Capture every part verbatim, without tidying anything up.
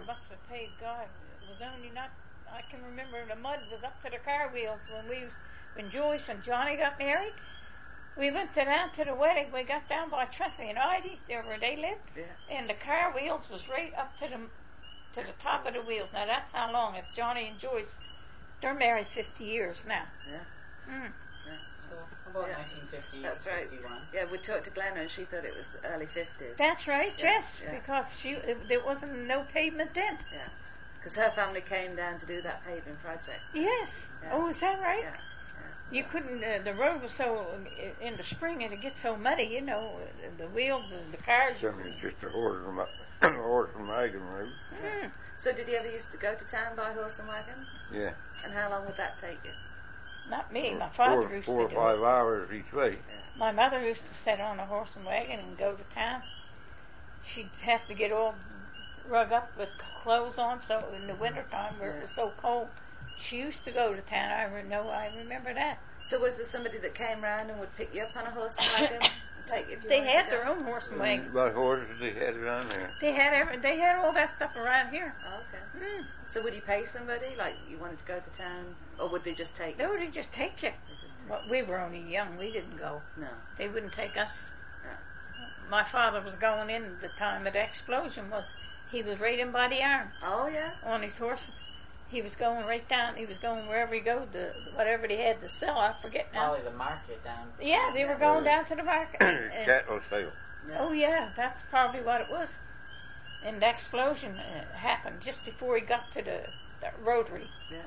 must have paid God. It was only not. I can remember the mud was up to the car wheels when we was when Joyce and Johnny got married. We went to down to the wedding. We got down by Tressie and Ides, there where they lived, Yeah. and the car wheels was right up to the to the top of the wheels. Now that's how long. If Johnny and Joyce, they're married fifty years now. Yeah. Mm. Yeah. So about Yeah. nineteen fifty. That's right. fifty-one. Yeah, we talked to Glenna and she thought it was early fifties. That's right. Yeah, Yes, yeah. because she it, there wasn't no pavement then. Yeah. Because her family came down to do that paving project. Yes. Yeah. Oh, is that right? Yeah. You couldn't. Uh, the road was so in the spring, and it gets so muddy. You know, the wheels and the cars. you Something just a horse and, a horse and wagon road. Mm. So did you ever used to go to town by horse and wagon? Yeah. And how long would that take you? Not me. My father four, used four to do or five it. hours each way. My mother used to sit on a horse and wagon and go to town. She'd have to get all rug up with clothes on, so in the wintertime where it was so cold, she used to go to town. I re- know. I remember that. So was there somebody that came round and would pick you up on a horse and wagon and take you if you They wanted had to their go? own horse and wagon. What horses they had around there? They had every, They had all that stuff around here. Oh, okay. Mm. So would you pay somebody, like you wanted to go to town, or would they just take They you? would just take you. They just take Well, we were only young. We didn't go. No. They wouldn't take us. No. My father was going in the time of the explosion. Was he was right in by the arm Oh, yeah? on his horse. He was going right down. He was going wherever he go to whatever they had to sell. I forget now. Probably the market down. Yeah, they were going down to the market. And- Cattle sale. Yeah. oh yeah, that's probably what it was. And the explosion uh, happened just before he got to the, the rotary. Yeah.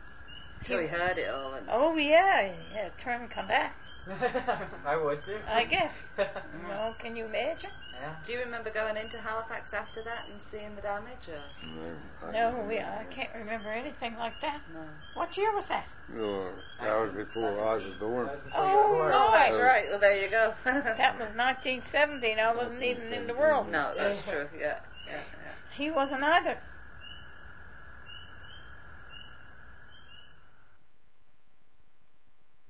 So he heard it all. And Oh yeah, he had to turn and come back. I would too. I guess. Well, can you imagine? Yeah. do you remember going into Halifax after that and seeing the damage? Or? No, I No, we, I can't remember anything like that. No. What year was that? No, that was before I was born. That was before Oh, you were born. Oh, that's Uh, right. Well, there you go. That was nineteen seventy, and I wasn't even in the world. No, that's true. Yeah, yeah, yeah. He wasn't either.